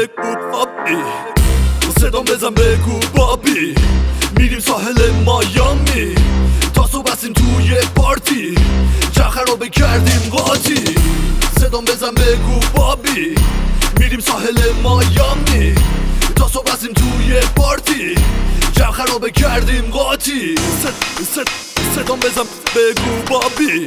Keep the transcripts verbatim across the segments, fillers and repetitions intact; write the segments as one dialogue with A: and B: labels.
A: بگو بابی، صدام بزن بگو بابی. میریم ساحل مایامی تا صبح هستیم توی پارتی، چند خرابه کردیم قاطی. صدام بزن بگو بابی، میریم ساحل مایامی تا صبح هستیم توی پارتی، چند خرابه کردیم قاطی. صد صد صدام بزن بگو بابی.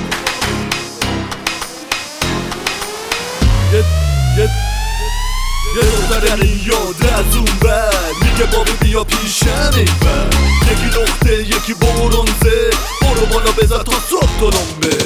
A: یه یه یه دختر این یاد از اون بر میگه بابی بیا پیشم این بر، یکی نقطه یکی برونزه، برو بالا بزن تا صبح تلمبه.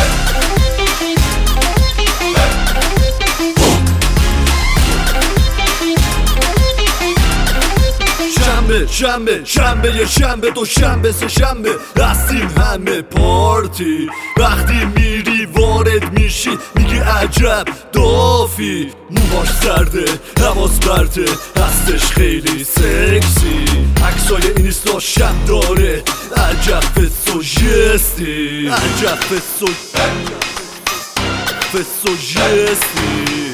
A: شنبه شنبه شنبه یه شنبه دو شنبه سه شنبه رستیم همه پارتی. وقتی میری وارد میشی میگی عجب دافی، موهاش سرده حواس برده هستش خیلی سکسی، عکسای اینستا شب داره عجب فسوژستی، عجب فسو فسوژستی.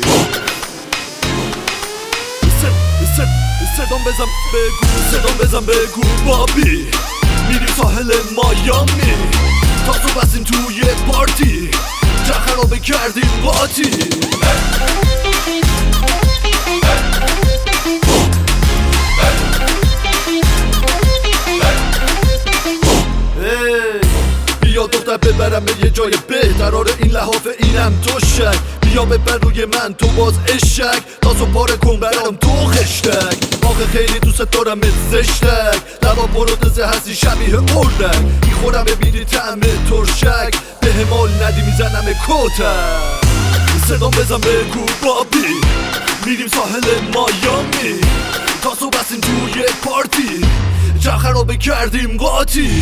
A: صدام بزن بگو، صدام بزن بگو بابی. میریم ساحل مایامی تا صبح هستیم توی پارتی، چند خرابه کردیم قاطی. بیا دختر ببرم به یه جای بهتر، آره این لحاف اینم تو شک، بیا ببر روی من تو باز اشک، تا صبح پاره کن برام تو خشتک. آخه خیلی دوست دارم زشتک، لبا پروتزه هستی شبیه اردک، میخورم ببینی طعم ترشک، به همال ندی میزنم کتک. صدام بزن بگو بابی، میریم ساحل مایامی تا صبح هستیم توی پارتی، چند خرابه کردیم قاطی.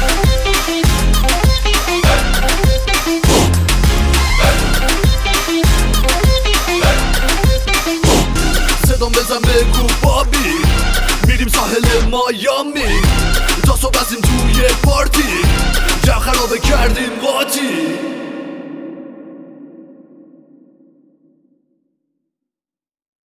A: صدام بزن بگو بابی، میریم ساحل مایامی تا صبح هستیم توی پارتی، چند خرابه کردیم قاطی.